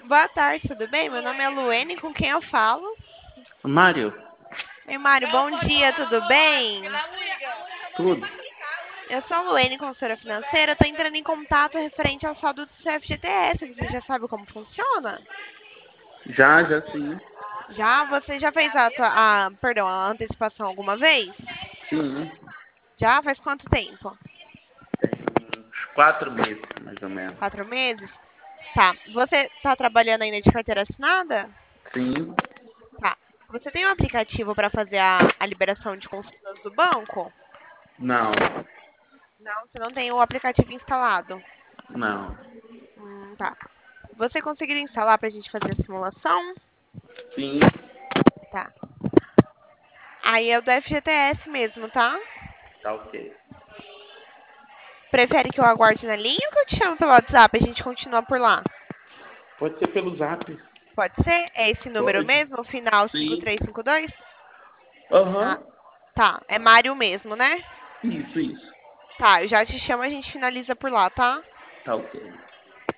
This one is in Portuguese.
Boa tarde, tudo bem? Meu nome é Luene, com quem eu falo? Mário, Oi, Mário, bom dia, tudo bem? tudo? Eu sou a Luene, consultora financeira. Estou entrando em contato referente ao saldo do seu FGTS. Você já sabe como funciona? Já sim. Já? Você já fez perdão, a antecipação alguma vez? Sim, Já? Faz quanto tempo? uns 4 meses, mais ou menos. 4 meses? Tá. Você está trabalhando ainda de carteira assinada? Sim, Tá. Você tem um aplicativo para fazer a liberação de consultas do banco? não, Não, você não tem o aplicativo instalado. não. Tá. Você conseguiria instalar para a gente fazer a simulação? Sim, Tá. Aí é o do FGTS mesmo, tá? tá ok. Prefere que eu aguarde na linha ou que eu te chamo pelo WhatsApp? A gente continua por lá. Pode ser pelo Zap? Pode ser? É esse número Pode. mesmo, o final Sim. 5352? Ah, Aham. tá. É Mário mesmo, né? Isso. Tá, eu já te chamo, a gente finaliza por lá, tá? Tá ok.